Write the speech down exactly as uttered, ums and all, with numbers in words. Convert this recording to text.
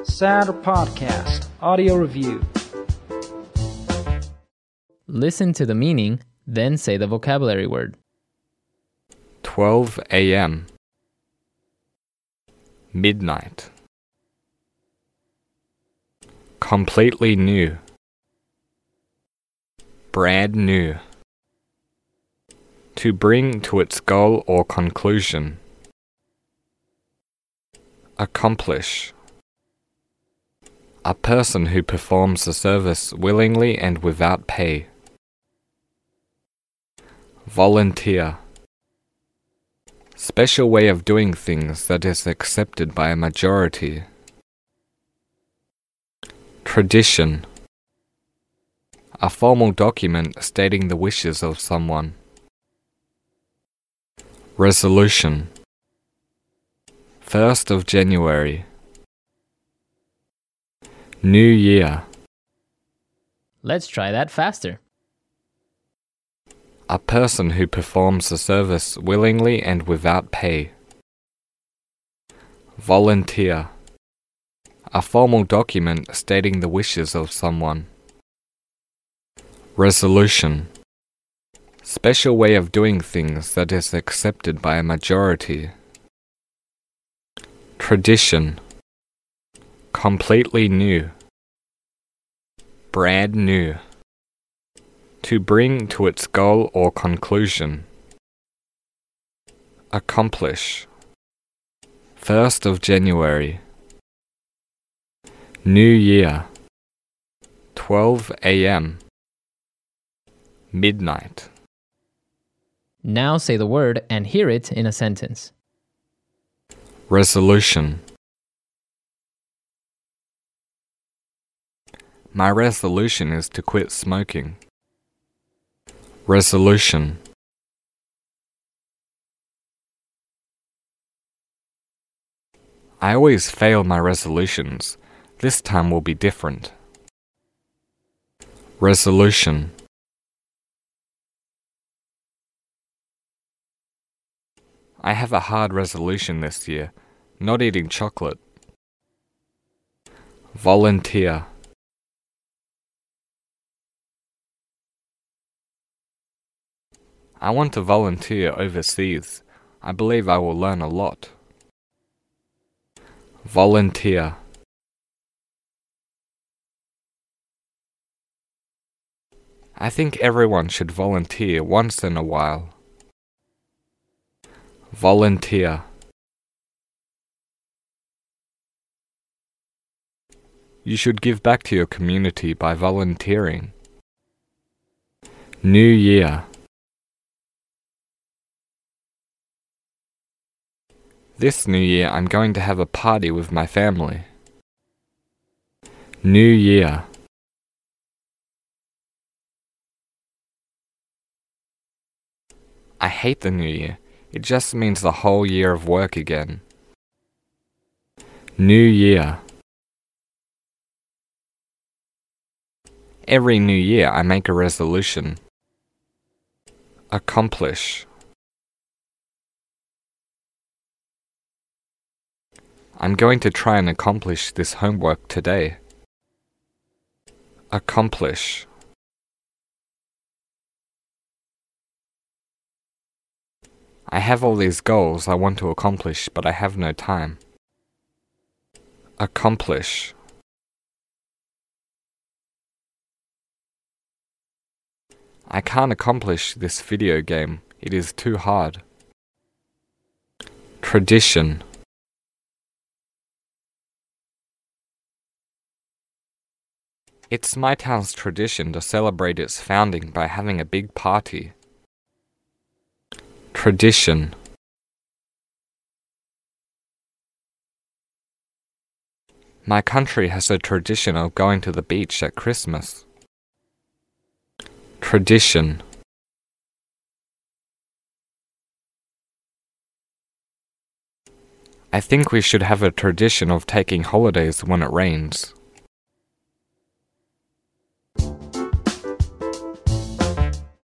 Sad Podcast Audio Review. Listen to the meaning, then say the vocabulary word. twelve a.m. Midnight. Completely new. Brand new. To bring to its goal or conclusion. Accomplish. A person who performs a service willingly and without pay. Volunteer. Special way of doing things that is accepted by a majority. Tradition. A formal document stating the wishes of someone. Resolution. First of January. New Year. Let's try that faster. A person who performs a service willingly and without pay. Volunteer. A formal document stating the wishes of someone. Resolution. Special way of doing things that is accepted by a majority. Tradition. Completely new. Brand new. To bring to its goal or conclusion. Accomplish. First of January. New Year. twelve a.m. Midnight. Now say the word and hear it in a sentence. Resolution. My resolution is to quit smoking. Resolution. I always fail my resolutions. This time will be different. Resolution. I have a hard resolution this year, not eating chocolate. Volunteer. I want to volunteer overseas. I believe I will learn a lot. Volunteer. I think everyone should volunteer once in a while. Volunteer. You should give back to your community by volunteering. New Year. This New Year I'm going to have a party with my family. New Year. I hate the New Year. It just means the whole year of work again. New Year. Every New Year I make a resolution. Accomplish. I'm going to try and accomplish this homework today. Accomplish. I have all these goals I want to accomplish, but I have no time. Accomplish. I can't accomplish this video game. It is too hard. Tradition. It's my town's tradition to celebrate its founding by having a big party. Tradition. My country has a tradition of going to the beach at Christmas. Tradition. I think we should have a tradition of taking holidays when it rains.